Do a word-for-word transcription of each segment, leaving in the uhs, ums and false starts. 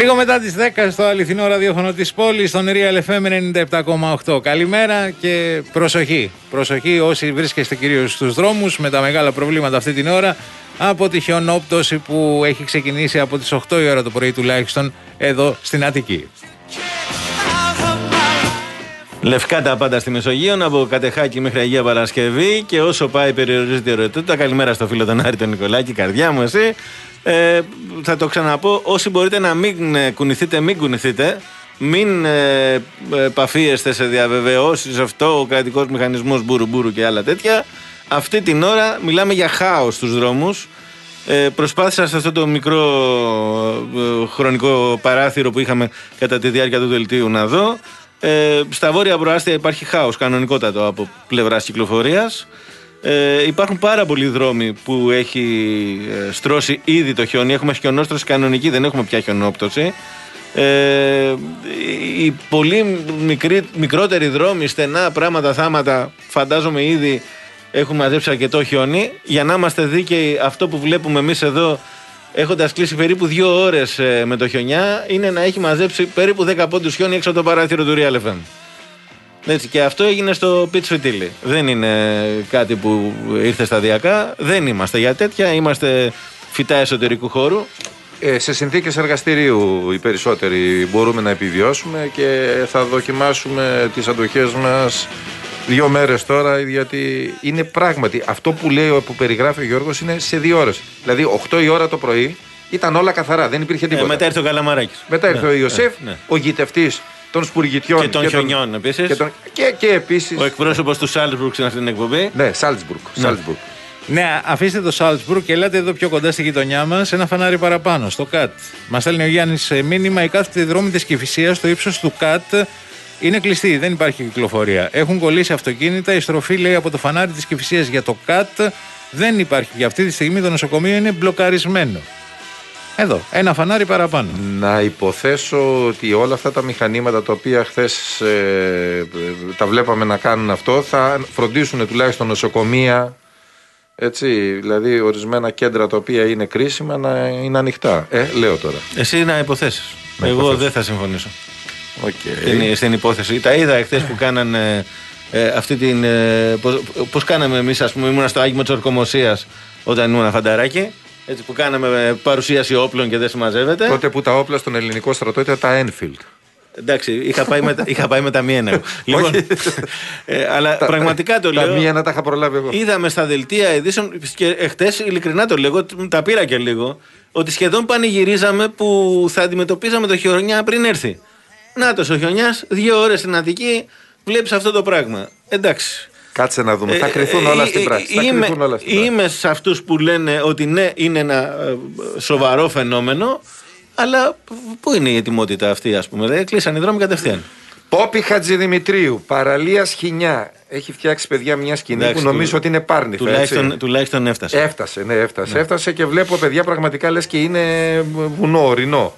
Λίγο μετά τις δέκα στο αληθινό ραδιόφωνο της πόλης, στον Real εφ εμ ενενήντα επτά κόμμα οκτώ. Καλημέρα και προσοχή. Προσοχή όσοι βρίσκεστε κυρίως στους δρόμους με τα μεγάλα προβλήματα αυτή την ώρα από τη χιονόπτωση που έχει ξεκινήσει από τις οκτώ η ώρα το πρωί τουλάχιστον εδώ στην Αττική. Λευκά τα πάντα στη Μεσογείο, από Κατεχάκη μέχρι Αγία Παρασκευή και όσο πάει περιορίζεται η ερωτότητα. Καλημέρα στο φίλο τον Άρη τον Νικολάκη, καρδιά μου εσύ. Ε, θα το ξαναπώ, όσοι μπορείτε να μην κουνηθείτε, μην κουνηθείτε. Μην ε, επαφίεστε σε διαβεβαιώσεις, αυτό ο κρατικός μηχανισμός μπουρου-μπουρου και άλλα τέτοια. Αυτή την ώρα μιλάμε για χάος στους δρόμους. Ε, προσπάθησα σε αυτό το μικρό ε, χρονικό παράθυρο που είχαμε κατά τη διάρκεια του δελτίου να δω. Ε, στα βόρεια προάστια υπάρχει χάος κανονικότατο από πλευράς κυκλοφορίας. Ε, υπάρχουν πάρα πολλοί δρόμοι που έχει ε, στρώσει ήδη το χιόνι. Έχουμε χιονόστρωση κανονική, δεν έχουμε πια χιονόπτωση. Ε, οι πολύ μικροί, μικρότεροι δρόμοι, στενά πράγματα, θάματα, φαντάζομαι ήδη έχουν μαζέψει αρκετό χιόνι. Για να είμαστε δίκαιοι, αυτό που βλέπουμε εμείς εδώ, έχοντας κλείσει περίπου δύο ώρες ε, με το χιονιά, είναι να έχει μαζέψει περίπου δέκα πόντους χιόνι έξω από το παράθυρο του Real εφ εμ. Έτσι, και αυτό έγινε στο Πιτς Φιτίλι. Δεν είναι κάτι που ήρθε σταδιακά. Δεν είμαστε για τέτοια. Είμαστε φυτά εσωτερικού χώρου. Ε, σε συνθήκες εργαστηρίου οι περισσότεροι μπορούμε να επιβιώσουμε και θα δοκιμάσουμε τις αντοχές μας δύο μέρες τώρα, γιατί είναι πράγματι αυτό που λέει, που περιγράφει ο Γιώργος, είναι σε δύο ώρες. Δηλαδή οκτώ η ώρα το πρωί ήταν όλα καθαρά, δεν υπήρχε τίποτα. Ε, μετά ήρθε ο Καλαμαράκης. Μετά ήρθε ναι, ο Ιωσήφ, ναι, ναι. ο γητευτής των σπουργητιών και των και χιονιών τον... επίσης. Και, τον... και, και επίσης. Ο εκπρόσωπος του Σάλτσμπουργκ στην αυτή την εκπομπή. Ναι, Σάλτσμπουργκ. Ναι. ναι, αφήστε το Σάλτσμπουργκ και ελάτε εδώ πιο κοντά στη γειτονιά μας, ένα φανάρι παραπάνω, στο ΚΑΤ. Μας στέλνει ο Γιάννης μήνυμα: η κάθετη δρόμη της Κηφισίας στο ύψος του ΚΑΤ είναι κλειστή, δεν υπάρχει κυκλοφορία. Έχουν κολλήσει αυτοκίνητα, η στροφή λέει από το φανάρι της Κηφισίας για το ΚΑΤ δεν υπάρχει. Για αυτή τη στιγμή το νοσοκομείο είναι μπλοκαρισμένο. Εδώ, ένα φανάρι παραπάνω. Να υποθέσω ότι όλα αυτά τα μηχανήματα τα οποία χθες ε, τα βλέπαμε να κάνουν αυτό θα φροντίσουν τουλάχιστον νοσοκομεία, έτσι, δηλαδή ορισμένα κέντρα τα οποία είναι κρίσιμα να είναι ανοιχτά. Ε, λέω τώρα. Εσύ να υποθέσεις. Να Εγώ υποθέσεις. δεν θα συμφωνήσω. Okay. Στην, στην υπόθεση. Τα είδα εχθές που κάνανε ε, αυτή την. Ε, πώς, πώς κάναμε εμείς, ας πούμε, ήμουνα στο Άγιμο της Ορκομοσίας όταν ήμουν φανταράκι. Έτσι που κάναμε παρουσίαση όπλων και δεν συμμαζεύεται. Τότε που τα όπλα στον ελληνικό στρατό ήταν τα Enfield. Εντάξει, είχα πάει με, είχα πάει με τα μη ένα. Λοιπόν, ε, αλλά τα, πραγματικά το λέω. Τα μη ένα τα είχα προλάβει εγώ. Είδαμε στα δελτία ειδήσεων και εχθές, ειλικρινά το λέγω, τα πήρα και λίγο, ότι σχεδόν πανηγυρίζαμε που θα αντιμετωπίζαμε το χιονιά πριν έρθει. Νάτος ο χιονιάς, δύο ώρες στην Αττική, βλέπεις αυτό το πράγμα. Εντάξει. Κάτσε να δούμε. Θα κρυθούν όλα στην πράξη. Είμαι, είμαι σε αυτούς που λένε ότι ναι, είναι ένα σοβαρό φαινόμενο, αλλά πού είναι η ετοιμότητα αυτή, ας πούμε. Δεν κλείσαν οι δρόμοι κατευθείαν. Πόπη Χατζηδημητρίου, παραλία Χινιά. Έχει φτιάξει, παιδιά, μια σκηνή. Εντάξει, που νομίζω του, ότι είναι Πάρνηθα. Τουλάχιστον, τουλάχιστον έφτασε. Έφτασε, ναι, έφτασε. Ναι. Έφτασε και βλέπω, παιδιά, πραγματικά λες και είναι βουνό, ορεινό.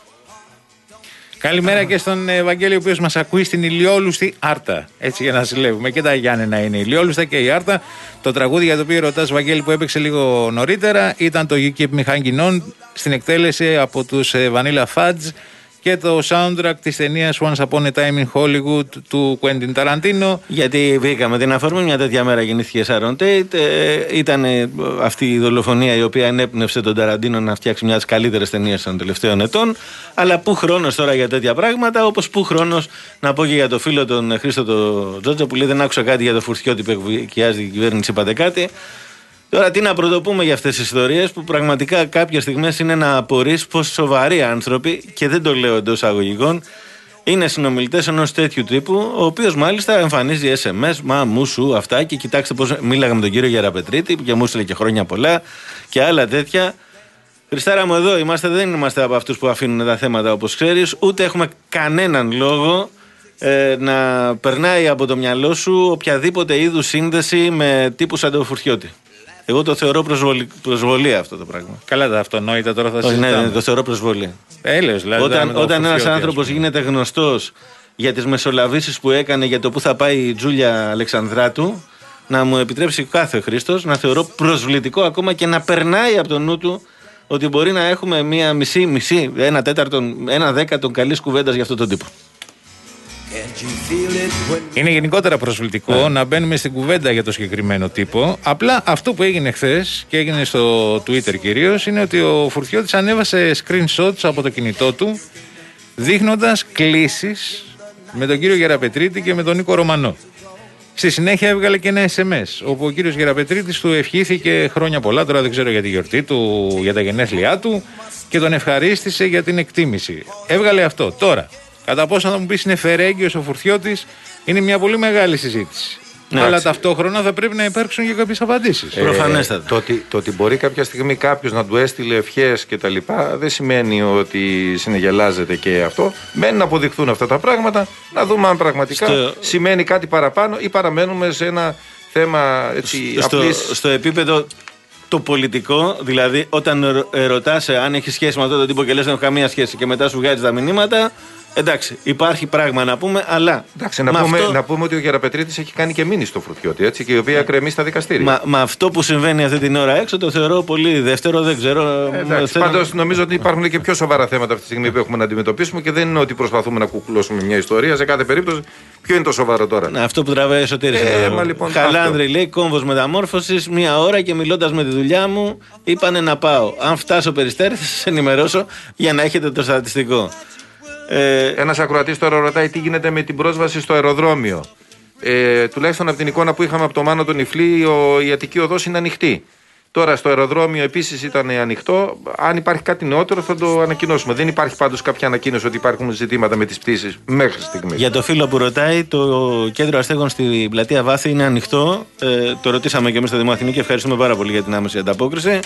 Καλημέρα και στον Ευαγγέλιο, ο οποίος μας ακούει στην ηλιόλουστη Άρτα. Έτσι, για να συλλέγουμε. Και τα Γιάννενα είναι ηλιόλουστα και η Άρτα. Το τραγούδι για το οποίο ρωτάς, Βαγγέλη, που έπαιξε λίγο νωρίτερα, ήταν το You Keep Me Hanging On στην εκτέλεση από τους Vanilla Fudge και το soundtrack της ταινίας Once Upon a Time in Hollywood του Quentin Tarantino. Γιατί βρήκαμε την αφορμή, μια τέτοια μέρα γεννήθηκε Sharon Tate. Ε, ήταν αυτή η δολοφονία η οποία ενέπνευσε τον Ταραντίνο να φτιάξει μια από τις καλύτερες ταινίες των τελευταίων ετών. Αλλά πού χρόνος τώρα για τέτοια πράγματα, όπως πού χρόνος να πω και για το φίλο τον Χρήστο τον Τζότζο που λέει: δεν άκουσα κάτι για το φουρτιώτη που εκβιάζει την κυβέρνηση, είπατε κάτι. Τώρα τι να πρωτοπούμε για αυτές τις ιστορίες που πραγματικά κάποιες στιγμές είναι να απορείς πως σοβαροί άνθρωποι, και δεν το λέω εντός αγωγικών, είναι συνομιλητές ενός τέτοιου τύπου, ο οποίος μάλιστα εμφανίζει ες εμ ες, μα μου σου αυτά, και κοιτάξτε πως μίλαγα με τον κύριο Γεραπετρίτη που και μου έστειλε και χρόνια πολλά και άλλα τέτοια. Χριστάρα μου, εδώ είμαστε, δεν είμαστε από αυτούς που αφήνουν τα θέματα όπως ξέρεις, ούτε έχουμε κανέναν λόγο ε, να περνάει από το μυαλό σου οποιαδήποτε είδους σύνδεση με τύπου σαν τον Φουρτιώτη. Εγώ το θεωρώ προσβολη... προσβολία αυτό το πράγμα. Καλά, τα αυτονόητα τώρα θα συζητάμε. Ναι, ναι, το θεωρώ προσβολία. Έλεος, δηλαδή, όταν όταν ένας άνθρωπος γίνεται γνωστός για τις μεσολαβήσεις που έκανε για το που θα πάει η Τζούλια Αλεξανδράτου, να μου επιτρέψει κάθε Χρήστος να θεωρώ προσβλητικό ακόμα και να περνάει από το νου του ότι μπορεί να έχουμε μία μισή, μισή, ένα τέταρτο, ένα δέκατο καλής κουβέντας για αυτόν τον τύπο. Είναι γενικότερα προσβλητικό yeah. να μπαίνουμε στην κουβέντα για το συγκεκριμένο τύπο. Απλά αυτό που έγινε χθες και έγινε στο Twitter κυρίως είναι ότι ο Φουρτιώτης ανέβασε screenshots από το κινητό του δείχνοντας κλήσεις με τον κύριο Γεραπετρίτη και με τον Νίκο Ρωμανό. Στη συνέχεια έβγαλε και ένα ες εμ ες όπου ο κύριος Γεραπετρίτης του ευχήθηκε χρόνια πολλά, τώρα δεν ξέρω για τη γιορτή του, για τα γενέθλιά του, και τον ευχαρίστησε για την εκτίμηση. Έβγαλε αυτό. Τώρα, κατά πόσο θα μου πεις είναι φερέγγιος ο Φουρτιώτης, είναι μια πολύ μεγάλη συζήτηση. Ναι, αλλά ταυτόχρονα θα πρέπει να υπάρξουν και κάποιες απαντήσεις. Ε, Προφανέστατα. Το ότι, το ότι μπορεί κάποια στιγμή κάποιος να του έστειλε ευχές και τα λοιπά δεν σημαίνει ότι συνεγελάζεται και αυτό. Μένει να αποδειχθούν αυτά τα πράγματα, να δούμε αν πραγματικά στο... σημαίνει κάτι παραπάνω ή παραμένουμε σε ένα θέμα έτσι, στο, απλής... στο επίπεδο το πολιτικό, δηλαδή όταν ρωτάς αν έχει σχέση με αυτόν τον τύπο και λες δεν έχω καμία σχέση και μετά σου βγάζει τα μηνύματα. Εντάξει, υπάρχει πράγμα να πούμε, αλλά. Εντάξει, να, πούμε, αυτό... να πούμε ότι ο Γεραπετρίτης έχει κάνει και μήνυση στο Φουρτιώτη, έτσι, και η οποία κρεμεί στα δικαστήρια. Μα, μα αυτό που συμβαίνει αυτή την ώρα έξω το θεωρώ πολύ δεύτερο, δεν ξέρω. Εντάξει, θέλω... Πάντως νομίζω ότι υπάρχουν και πιο σοβαρά θέματα αυτή τη στιγμή που έχουμε να αντιμετωπίσουμε και δεν είναι ότι προσπαθούμε να κουκλώσουμε μια ιστορία. Σε κάθε περίπτωση, ποιο είναι το σοβαρό τώρα. Να, αυτό που τραβάει εσωτερικά. Ε, λοιπόν, Χαλάνδρη λέει, κόμβος μεταμόρφωσης, μία ώρα και μιλώντας με τη δουλειά μου, είπανε να πάω. Αν φτάσω περιστέρι, θα σας ενημερώσω για να έχετε το στατιστικό. Ε, Ένας ακροατής τώρα ρωτάει τι γίνεται με την πρόσβαση στο αεροδρόμιο. Ε, τουλάχιστον από την εικόνα που είχαμε από το Μάνο τον Ιφλή, ο, η Αττική Οδός είναι ανοιχτή. Τώρα στο αεροδρόμιο επίσης ήταν ανοιχτό. Αν υπάρχει κάτι νεότερο θα το ανακοινώσουμε. Δεν υπάρχει πάντως κάποια ανακοίνωση ότι υπάρχουν ζητήματα με τις πτήσεις μέχρι στιγμής. Για το φίλο που ρωτάει, το κέντρο αστέγων στην πλατεία Βάθη είναι ανοιχτό. Ε, το ρωτήσαμε και εμείς στο Δημό Αθηνή και ευχαριστούμε πάρα πολύ για την άμεση ανταπόκριση.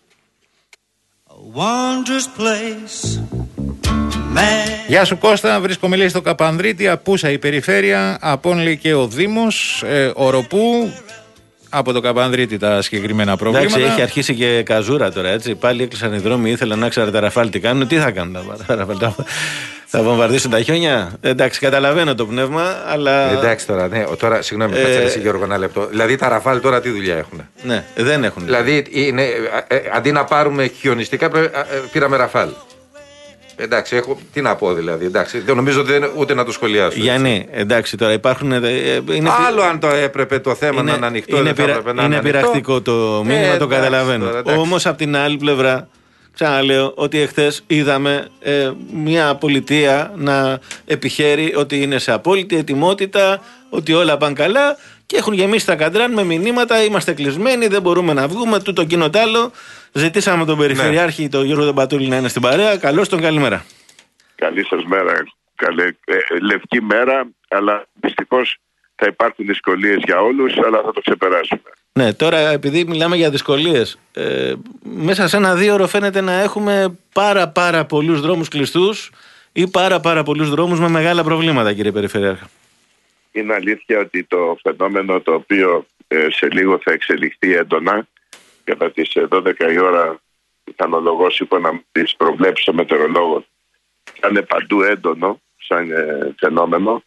Γεια σου Κώστα, βρίσκομαι λέει στο Καπανδρίτη, απούσα η περιφέρεια, απόν λέει και ο Δήμος, ε, οροπού, από το Καπανδρίτη τα συγκεκριμένα προβλήματα. Εντάξει, έχει αρχίσει και καζούρα τώρα, έτσι, πάλι έκλεισαν οι δρόμοι, ήθελαν να ξέρουν τα Ραφάλ τι κάνουν, τι θα κάνουν τα Ραφάλ, θα βομβαρδίσουν τα χιόνια. Εντάξει, καταλαβαίνω το πνεύμα, αλλά... Εντάξει τώρα, ναι, τώρα συγγνώμη, ε... κάτσε εσύ Γιώργο ένα λεπτό. Δηλαδή τα Ραφάλ τώρα τι δουλειά έχουν? Ναι, δεν έχουν. Δηλαδή, είναι, ε, ε, αντί να πάρουμε χιονιστικά, ε, ε, πήραμε Ραφάλ. Εντάξει, έχω, τι να πω δηλαδή. Εντάξει, δεν νομίζω ότι δεν, ούτε να το σχολιάσω. Γιάννη, εντάξει τώρα υπάρχουν. Είναι... Άλλο αν το έπρεπε το θέμα είναι, να είναι ανοιχτό. Είναι, δεν πειρα... να είναι πειρακτικό το μήνυμα, ε, το καταλαβαίνω. Όμως από την άλλη πλευρά, ξαναλέω ότι εχθές είδαμε ε, μια πολιτεία να επιχαίρει ότι είναι σε απόλυτη ετοιμότητα, ότι όλα πάνε καλά και έχουν γεμίσει τα καντράν με μηνύματα. Είμαστε κλεισμένοι, δεν μπορούμε να βγούμε. Τούτο εκείνο τ' άλλο. Ζητήσαμε τον Περιφερειάρχη, ναι. τον Γιώργο τον Πατούλη, να είναι στην παρέα. Καλώς τον, καλημέρα. Καλή σας μέρα. Καλή, ε, λευκή μέρα, αλλά δυστυχώς θα υπάρχουν δυσκολίες για όλους, αλλά θα το ξεπεράσουμε. Ναι, τώρα επειδή μιλάμε για δυσκολίες, ε, μέσα σε ένα δύο ώρο φαίνεται να έχουμε πάρα πάρα πολλούς δρόμους κλειστούς ή πάρα πάρα πολλούς δρόμους με μεγάλα προβλήματα, κύριε Περιφερειάρχα. Είναι αλήθεια ότι το φαινόμενο το οποίο ε, σε λίγο θα εξελιχθεί έντονα, κατά τις δώδεκα η ώρα πιθανολογώ σύμφωνα με τις προβλέψεις των μετεωρολόγων, θα είναι παντού έντονο σαν ε, φαινόμενο.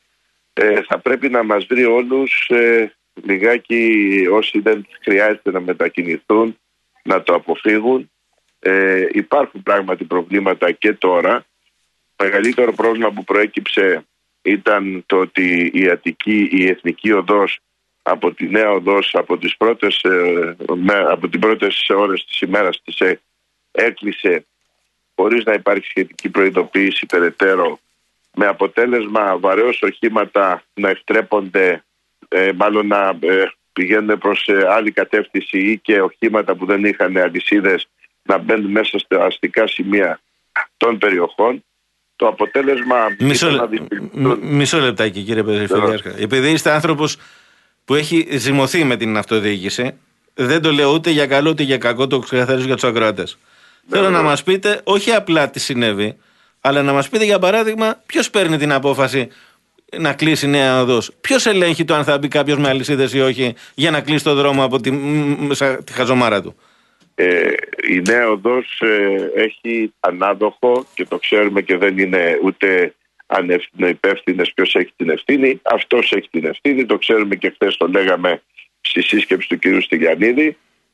Ε, θα πρέπει να μας βρει όλους ε, λιγάκι, όσοι δεν χρειάζεται να μετακινηθούν, να το αποφύγουν. Ε, υπάρχουν πράγματι προβλήματα και τώρα. Το μεγαλύτερο πρόβλημα που προέκυψε ήταν το ότι η Αττική, η Εθνική Οδός από τη Νέα Οδός, από τις πρώτες, από τις πρώτες ώρες της ημέρας της έκλεισε χωρίς να υπάρχει σχετική προειδοποίηση περαιτέρω, με αποτέλεσμα βαρέως οχήματα να εκτρέπονται, ε, μάλλον να ε, πηγαίνουν προς ε, άλλη κατεύθυνση ή και οχήματα που δεν είχαν αλυσίδες να μπαίνουν μέσα στα αστικά σημεία των περιοχών. Το αποτέλεσμα... Μισό, να μ, μισό λεπτάκι κύριε Περιφερειάρχα. Επειδή είστε άνθρωπος που έχει ζυμωθεί με την αυτοδιοίκηση, δεν το λέω ούτε για καλό ούτε για κακό, το ξεκαθαρίζω για τους ακροατές. Θέλω να μας πείτε όχι απλά τι συνέβη, αλλά να μας πείτε για παράδειγμα ποιος παίρνει την απόφαση να κλείσει Νέα Οδός. Ποιος ελέγχει το αν θα μπει κάποιος με αλυσίδες ή όχι για να κλείσει το δρόμο από τη, τη χαζομάρα του. Ε, η Νέα Οδός ε, έχει ανάδοχο και το ξέρουμε και δεν είναι ούτε ανυπεύθυνες ποιος έχει την ευθύνη. Αυτός έχει την ευθύνη, το ξέρουμε και χθες το λέγαμε στη σύσκεψη του κ. Στυλιανίδη.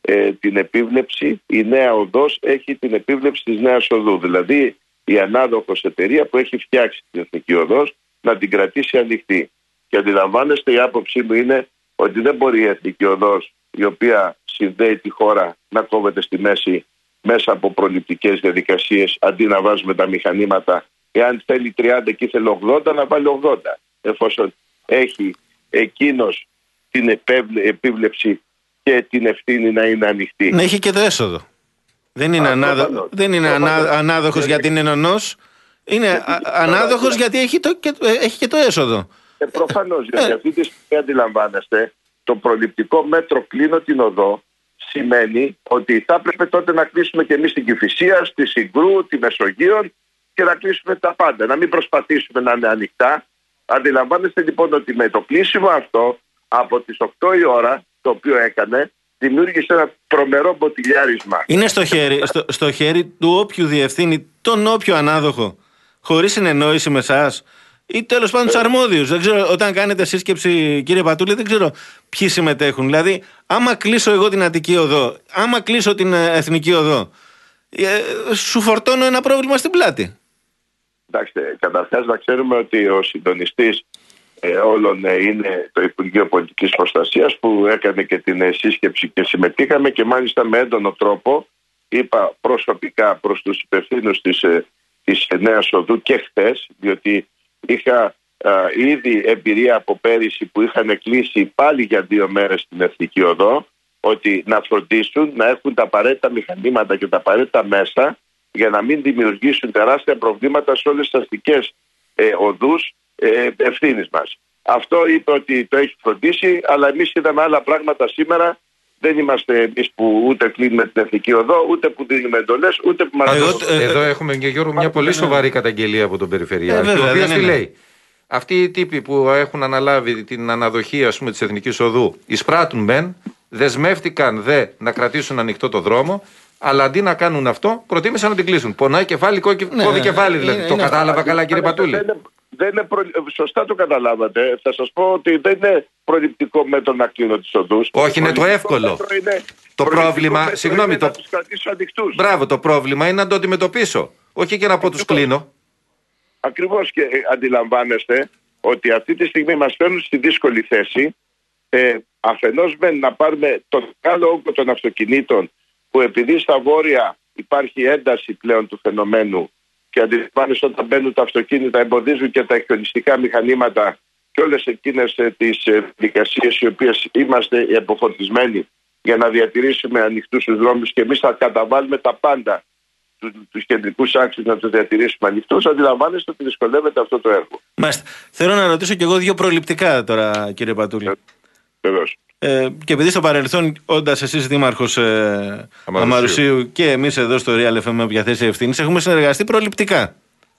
ε, την επίβλεψη, η νέα οδός έχει την επίβλεψη της νέας οδού. Δηλαδή η ανάδοχος εταιρεία που έχει φτιάξει την εθνική οδός να την κρατήσει ανοιχτή. Και αντιλαμβάνεστε, η άποψή μου είναι ότι δεν μπορεί η εθνική οδός, η οποία συνδέει τη χώρα, να κόβεται στη μέση μέσα από προληπτικές διαδικασίες, αντί να βάζουμε τα μηχανήματα. Εάν θέλει τριάντα και ήθελε ογδόντα, να βάλει ογδόντα. Εφόσον έχει εκείνος την επίβλεψη και την ευθύνη να είναι ανοιχτή. Να έχει και το έσοδο. Δεν είναι, ανάδο... δεν είναι ανά... ανάδοχος γιατί είναι νονός. Είναι ανάδοχος γιατί έχει, το... και... έχει και το έσοδο. Ε, προφανώς, γιατί αυτή τη στιγμή αντιλαμβάνεστε, το προληπτικό μέτρο κλείνω την οδό σημαίνει ότι θα έπρεπε τότε να κλείσουμε και εμείς την Κηφισία, στη Συγκρού, τη Μεσογείο και να κλείσουμε τα πάντα. Να μην προσπαθήσουμε να είναι ανοιχτά. Αντιλαμβάνεστε λοιπόν ότι με το κλείσιμο αυτό από τις οκτώ η ώρα, το οποίο έκανε, δημιούργησε ένα τρομερό μποτιλιάρισμα. Είναι στο χέρι, στο, στο χέρι του όποιου διευθύνει τον όποιο ανάδοχο, χωρίς συνεννόηση με εσάς ή τέλος πάντων τους αρμόδιους. Δεν ξέρω, όταν κάνετε σύσκεψη, κύριε Πατούλη, δεν ξέρω ποιοι συμμετέχουν. Δηλαδή, άμα κλείσω εγώ την Αττική Οδό, άμα κλείσω την Εθνική Οδό, ε, σου φορτώνω ένα πρόβλημα στην πλάτη. Εντάξει, καταρχάς να ξέρουμε ότι ο συντονιστής ε, όλων ε, είναι το Υπουργείο Πολιτικής Προστασίας, που έκανε και την ε, σύσκεψη και συμμετείχαμε, και μάλιστα με έντονο τρόπο είπα προσωπικά προς τους υπευθύνους της, ε, της Νέας Οδού και χθες, διότι είχα α, ήδη εμπειρία από πέρυσι που είχαν κλείσει πάλι για δύο μέρες την Εθνική Οδό, ότι να φροντίσουν να έχουν τα απαραίτητα μηχανήματα και τα απαραίτητα μέσα για να μην δημιουργήσουν τεράστια προβλήματα σε όλες τις αστικές ε, οδούς ε, ευθύνης μας. Αυτό είπε ότι το έχει φροντίσει, αλλά εμείς είδαμε άλλα πράγματα σήμερα. Δεν είμαστε εμείς που ούτε κλείνουμε την Εθνική Οδό, ούτε που δίνουμε εντολές, ούτε που μας... Εδώ, εδώ έχουμε και Γιώργο μια πολύ σοβαρή καταγγελία από τον Περιφερειάρχη, ε, ο οποίος τι λέει. Αυτοί οι τύποι που έχουν αναλάβει την αναδοχή, ας πούμε, της Εθνικής Οδού, εισπράττουν μεν, δεσμεύτηκαν δε να κρατήσουν ανοιχτό το δρόμο, αλλά αντί να κάνουν αυτό, προτίμησαν να την κλείσουν. Πονάει κεφάλι, κόβει ναι, κεφάλι δηλαδή. Ναι, το ναι, κατάλαβα ναι, καλά, κύριε Πατούλη. Δεν είναι, δεν είναι προ... Σωστά το καταλάβατε. Θα σας πω ότι δεν είναι προληπτικό μέτρο να κλείνω τις οδούς. Όχι, είναι το εύκολο. Το πρόβλημα, συγγνώμη, το... Μπράβο, το πρόβλημα είναι να το αντιμετωπίσω. Όχι και να πω τους κλείνω. Ακριβώς, και αντιλαμβάνεστε ότι αυτή τη στιγμή μας φέρνουν στη δύσκολη θέση, ε, αφενός με να πάρουμε τον μεγάλο όγκο των αυτοκινήτων, που επειδή στα βόρεια υπάρχει ένταση πλέον του φαινομένου και αντιλαμβάνεστε όταν μπαίνουν τα αυτοκίνητα εμποδίζουν και τα εκχιονιστικά μηχανήματα και όλες εκείνες ε, τις ε, δικασίες οι οποίες είμαστε εποφωτισμένοι για να διατηρήσουμε ανοιχτούς τους δρόμους, και εμείς θα καταβάλουμε τα πάντα του, τους κεντρικούς άξονες να τους διατηρήσουμε ανοιχτούς. Αντιλαμβάνεστε ότι δυσκολεύεται αυτό το έργο. Μάλιστα. Θέλω να ρωτήσω και εγώ δύο προληπτικά τώρα, κύριε Πατούλη. Βεβαίως. Ε, και επειδή στο παρελθόν, όντας εσείς δήμαρχος ε, Αμαρουσίου και εμείς εδώ στο Real εφ εμ με όποια θέση ευθύνης, έχουμε συνεργαστεί προληπτικά.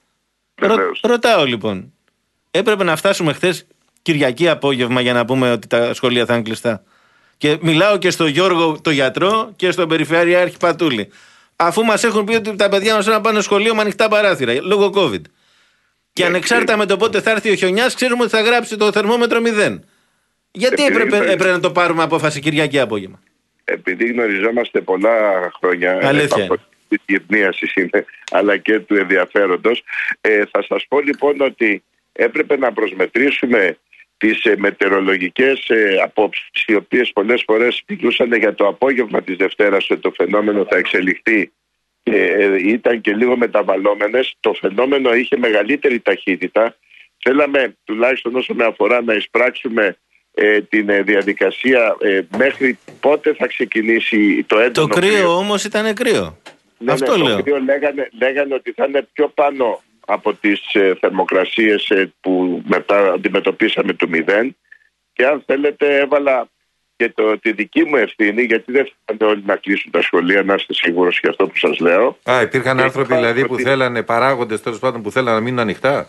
Ρω, ρωτάω λοιπόν, έπρεπε να φτάσουμε χθες Κυριακή απόγευμα για να πούμε ότι τα σχολεία θα είναι κλειστά? Και μιλάω και στον Γιώργο το γιατρό και στον Περιφερειάρχη Πατούλη, αφού μας έχουν πει ότι τα παιδιά μας να πάνε στο σχολείο με ανοιχτά παράθυρα λόγω COVID. Και ανεξάρτητα με το πότε θα έρθει ο χιονιάς, ξέρουμε ότι θα γράψει το θερμόμετρο μηδέν. Γιατί έπρεπε, έπρεπε να το πάρουμε απόφαση Κυριακή απόγευμα? Επειδή γνωριζόμαστε πολλά χρόνια, αλήθεια από τη γυμνίαση είναι, αλλά και του ενδιαφέροντος, ε, θα σας πω λοιπόν ότι έπρεπε να προσμετρήσουμε τις ε, μετεωρολογικές ε, απόψεις, οι οποίες πολλές φορές μιλούσαν για το απόγευμα της Δευτέρας ότι το φαινόμενο θα εξελιχθεί και ε, ήταν και λίγο μεταβαλλόμενες. Το φαινόμενο είχε μεγαλύτερη ταχύτητα. Θέλαμε τουλάχιστον όσο με αφορά να εισπράξουμε Ε, την ε, διαδικασία ε, μέχρι πότε θα ξεκινήσει το έντονο Το κρύο, κρύο. Όμως ήταν κρύο. Ναι, Αυτό ναι, λέω. Το κρύο λέγανε, λέγανε ότι θα είναι πιο πάνω από τις ε, θερμοκρασίες ε, που μετά αντιμετωπίσαμε του μηδέν, και αν θέλετε έβαλα και το, τη δική μου ευθύνη, γιατί δεν θέλανε όλοι να κλείσουν τα σχολεία, να είστε σίγουρος για αυτό που σας λέω. Α, υπήρχαν και άνθρωποι δηλαδή που ότι... θέλανε, παράγοντες τέλος πάντων που θέλανε να μείνουν ανοιχτά.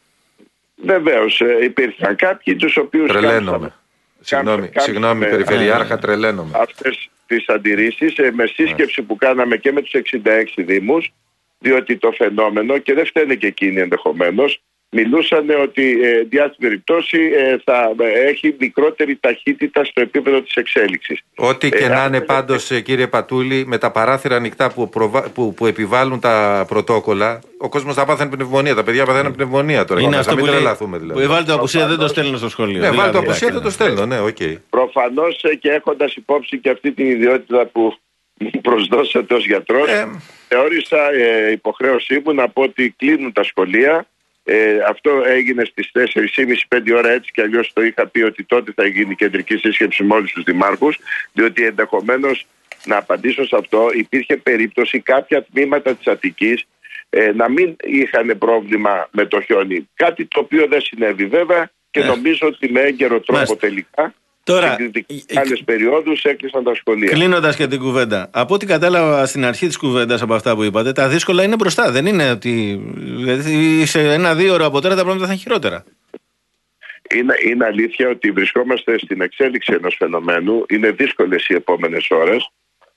Βεβαίως, ε, υπήρχαν κάποιοι τους οποίους... Τρελαίνομαι. Συγγνώμη, συγγνώμη Περιφερειάρχα, τρελαίνομαι. Αυτές τις αντιρρήσεις ε, με σύσκεψη που κάναμε και με τους εξήντα έξι δήμους, διότι το φαινόμενο, και δεν φταίνε και εκείνοι ενδεχομένως, μιλούσαν ότι ε, διά την περιπτώση ε, θα ε, έχει μικρότερη ταχύτητα στο επίπεδο της εξέλιξης. Ό,τι και ε, να ε, είναι ε, πάντως, ε, κύριε Πατούλη, με τα παράθυρα ανοιχτά που, προβα... που, που επιβάλλουν τα πρωτόκολλα, ο κόσμος θα πάθει πνευμονία. Τα παιδιά παθαίνουν πνευμονία τώρα. Είναι αυτό μην που, τρελαθούμε δηλαδή. Που βάλει το απουσία δεν το στέλνω στο σχολείο. Ναι, δηλαδή, βάλει το απουσία δηλαδή, δεν το στέλνω, ναι, οκ. Okay. Προφανώς ε, και έχοντας υπόψη και αυτή την ιδιότητα που μου προσδώσατε ως γιατρός, ε... θεώρησα ε, υποχρέωσή μου να πω ότι κλείνουν τα σχολεία. Ε, αυτό έγινε στις τέσσερις και μισή πέντε ώρα, έτσι κι αλλιώς το είχα πει ότι τότε θα γίνει κεντρική σύσκεψη με όλους τους δημάρχους, διότι ενδεχομένως, να απαντήσω σε αυτό, υπήρχε περίπτωση κάποια τμήματα της Αττικής ε, να μην είχαν πρόβλημα με το χιόνι. Κάτι το οποίο δεν συνέβη βέβαια και ε. νομίζω ότι με έγκαιρο τρόπο Μάλιστα. τελικά Τώρα, σε άλλες περιόδους έκλεισαν τα σχολεία. Κλείνοντας και την κουβέντα, από ό,τι κατάλαβα στην αρχή της κουβέντας από αυτά που είπατε, τα δύσκολα είναι μπροστά. Δεν είναι ότι δηλαδή, σε ένα-δύο ώρα από τώρα τα πράγματα θα είναι χειρότερα. Είναι, είναι αλήθεια ότι βρισκόμαστε στην εξέλιξη ενός φαινομένου. Είναι δύσκολες οι επόμενες ώρες.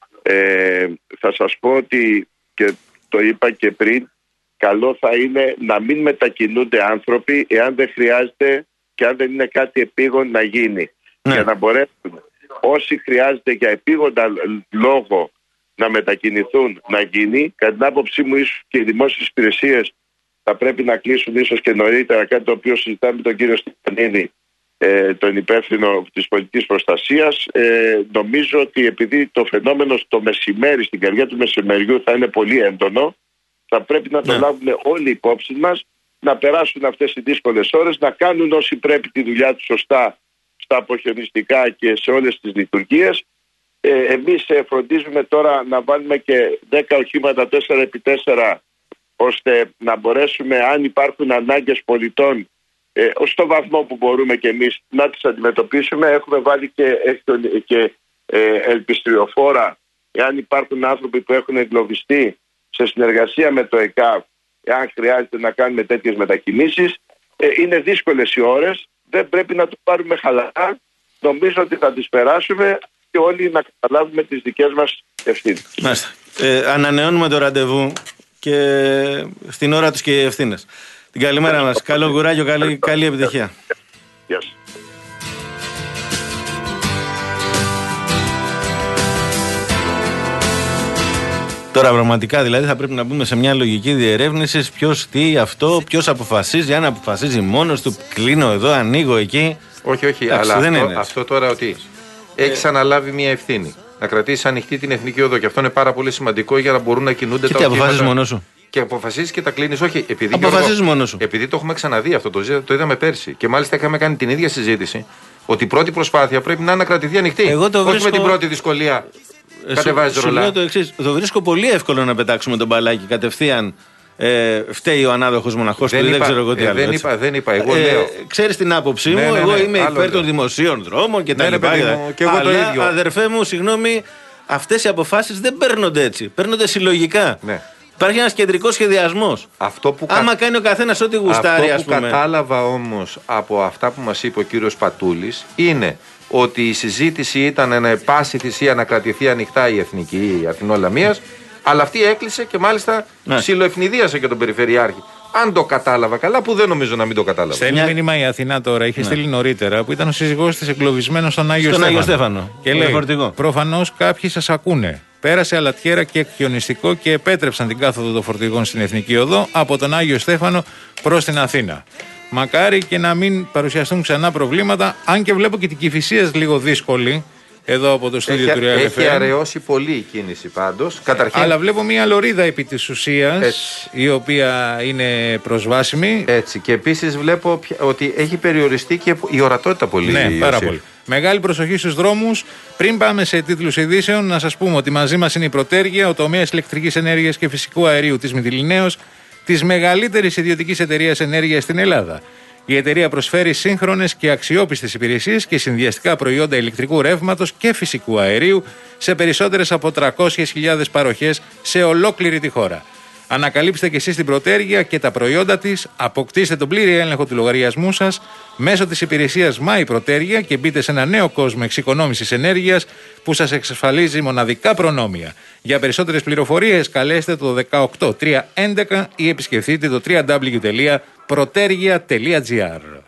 Ε, θα σας πω ότι, και το είπα και πριν, καλό θα είναι να μην μετακινούνται άνθρωποι εάν δεν χρειάζεται και αν δεν είναι κάτι επίγον να γίνει. Ναι. Για να μπορέσουν όσοι χρειάζεται για επίγοντα λόγο να μετακινηθούν να γίνει. Κατά την άποψή μου, ίσως και οι δημόσιες υπηρεσίες θα πρέπει να κλείσουν ίσως και νωρίτερα, κάτι το οποίο συζητάμε με τον κύριο Στεφανίδη, ε, τον υπεύθυνο της πολιτικής προστασίας. Ε, νομίζω ότι επειδή το φαινόμενο στο μεσημέρι, στην καρδιά του μεσημεριού θα είναι πολύ έντονο, θα πρέπει να το ναι. λάβουμε όλοι υπόψη μας, να περάσουν αυτές οι δύσκολες ώρες, να κάνουν όσοι πρέπει τη δουλειά τους σωστά στα αποχιονιστικά και σε όλες τις λειτουργίες. Ε, εμείς ε, φροντίζουμε τώρα να βάλουμε και δέκα οχήματα τέσσερα επί τέσσερα ώστε να μπορέσουμε, αν υπάρχουν ανάγκες πολιτών, ε, στο βαθμό που μπορούμε και εμείς να τις αντιμετωπίσουμε. Έχουμε βάλει και, και ε, ελπιστριοφόρα, εάν υπάρχουν άνθρωποι που έχουν εγκλωβιστεί, σε συνεργασία με το ΕΚΑΒ, εάν χρειάζεται να κάνουμε τέτοιες μετακινήσεις. Ε, είναι δύσκολες οι ώρες. Δεν πρέπει να το πάρουμε χαλαρά. Νομίζω ότι θα τις περάσουμε και όλοι να καταλάβουμε τις δικές μας ευθύνες. Μάλιστα. Ε, ανανεώνουμε το ραντεβού και στην ώρα τους και οι ευθύνες. Την καλημέρα μας. Καλό κουράγιο, καλή, καλή επιτυχία. Γεια σας. Τώρα πραγματικά δηλαδή θα πρέπει να μπούμε σε μια λογική διερεύνηση ποιος τι αυτό, ποιος αποφασίζει, αν αποφασίζει μόνος του, κλείνω εδώ, ανοίγω εκεί. Όχι, όχι, Άξι, αλλά αυτό, αυτό τώρα ότι έχεις ε... αναλάβει μια ευθύνη. Να κρατήσεις ανοιχτή την εθνική οδό και αυτό είναι πάρα πολύ σημαντικό για να μπορούν να κινούνται και τα οχήματα. Και αποφασίζεις μόνος σου. Και αποφασίζεις και τα κλείνεις, όχι. Επειδή, αποφασίζεις μόνος σου. Επειδή το έχουμε ξαναδεί αυτό, το, το είδαμε πέρσι και μάλιστα είχαμε κάνει την ίδια συζήτηση ότι η πρώτη προσπάθεια πρέπει να είναι να κρατηθεί ανοιχτή. Εγώ το όχι βρίσκω... με την πρώτη δυσκολία. Κατεβάζει ρολά. Λέω το εξής. Το βρίσκω πολύ εύκολο να πετάξουμε τον μπαλάκι κατευθείαν. Ε, φταίει ο ανάδοχος μοναχός του, δεν ξέρω εγώ τι ε, άλλο. Δεν είπα, δεν είπα. Εγώ ε, λέω. Ξέρεις την άποψή μου, ναι, ναι, ναι, εγώ είμαι υπέρ λέω. των δημοσίων δρόμων και τα ναι, λοιπά. Ναι, μου, και εγώ αλλά, το ίδιο. Αδερφέ μου, συγγνώμη, αυτές οι αποφάσεις δεν παίρνονται έτσι. Παίρνονται συλλογικά. Ναι. Υπάρχει ένας κεντρικός σχεδιασμός. Αυτό που Άμα κα... κάνει ο καθένας ό,τι γουστάρει, αυτό ας πούμε. που κατάλαβα όμως από αυτά που μας είπε ο κύριος Πατούλης είναι ότι η συζήτηση ήταν να πάση θυσία να κρατηθεί ανοιχτά η Εθνική Αθηνών Λαμίας, αλλά αυτή έκλεισε και μάλιστα ναι. ψιλοευνηδίασε και τον Περιφερειάρχη. Αν το κατάλαβα καλά, που δεν νομίζω να μην το κατάλαβα. Στέλνει μια... μήνυμα η Αθηνά τώρα, είχε ναι. στείλει νωρίτερα, που ήταν ο σύζυγός της εγκλωβισμένος στον Άγιο στον Στέφανο. Άγιο Στέφανο. Και λέει: προφανώς κάποιοι σας ακούνε. Πέρασε αλατιέρα και εκχιονιστικό και επέτρεψαν την κάθοδο των φορτηγών στην Εθνική Οδό από τον Άγιο Στέφανο προς την Αθήνα. Μακάρι και να μην παρουσιαστούν ξανά προβλήματα, αν και βλέπω και την Κηφισίας λίγο δύσκολη. Εδώ από το στούντιο του Real εφ εμ. Έχει αραιώσει πολύ η κίνηση πάντως. Καταρχήν... Αλλά βλέπω μια λωρίδα επί της ουσίας, η οποία είναι προσβάσιμη. Έτσι. Και επίσης βλέπω ότι έχει περιοριστεί και η ορατότητα πολύ. Ναι, πάρα πολύ. Μεγάλη προσοχή στους δρόμους. Πριν πάμε σε τίτλους ειδήσεων, να σας πούμε ότι μαζί μας είναι η Πρωτέργεια, ο τομέας ηλεκτρικής ενέργειας και φυσικού αερίου της Μυτιληναίως, της μεγαλύτερης ιδιωτικής εταιρείας ενέργειας στην Ελλάδα. Η εταιρεία προσφέρει σύγχρονες και αξιόπιστες υπηρεσίες και συνδυαστικά προϊόντα ηλεκτρικού ρεύματος και φυσικού αερίου σε περισσότερες από τριακόσιες χιλιάδες παροχές σε ολόκληρη τη χώρα. Ανακαλύψτε και εσείς την Πρωτέργεια και τα προϊόντα της, αποκτήστε τον πλήρη έλεγχο του λογαριασμού σας μέσω της υπηρεσίας My Πρωτέργεια και μπείτε σε ένα νέο κόσμο εξοικονόμησης ενέργειας που σας εξασφαλίζει μοναδικά προνόμια. Για περισσότερες πληροφορίες καλέστε το δεκαοκτώ τριακόσια έντεκα ή επισκεφτείτε το double-u double-u double-u τελεία protergia τελεία gr.